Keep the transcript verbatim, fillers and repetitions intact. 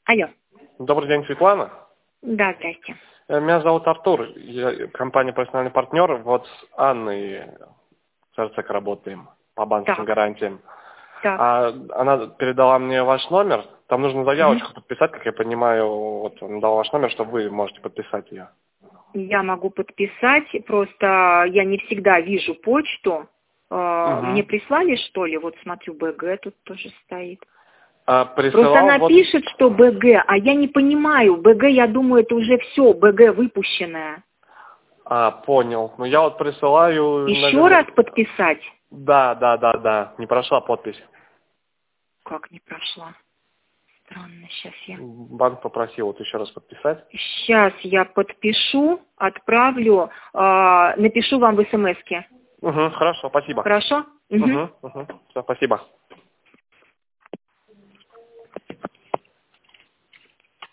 Алло. Добрый день, Светлана. Да, здрасте. Э, Меня зовут Артур, я компания «Профессиональный партнер». Вот с Анной Церцек работаем по банковским Так. гарантиям. Так. А она передала мне ваш номер. Там нужно заявочку Мгм. подписать, как я понимаю. Вот он дал ваш номер, чтобы вы можете подписать ее. Я могу подписать, просто я не всегда вижу почту. Э, Мне Угу. прислали, что ли? Вот смотрю, БГ тут тоже стоит. А, Просто присылал она вот... пишет, что БГ, а я не понимаю. БГ, я думаю, это уже все, БГ выпущенное. А, понял. Ну я вот присылаю, Еще раз наверное... подписать? Да, да, да, да. Не прошла подпись. Как не прошла? Странно, сейчас я... Банк попросил вот еще раз подписать. Сейчас я подпишу, отправлю, э, напишу вам в смс-ке. Угу, хорошо, спасибо. Хорошо? Угу. Угу, угу. Все, спасибо.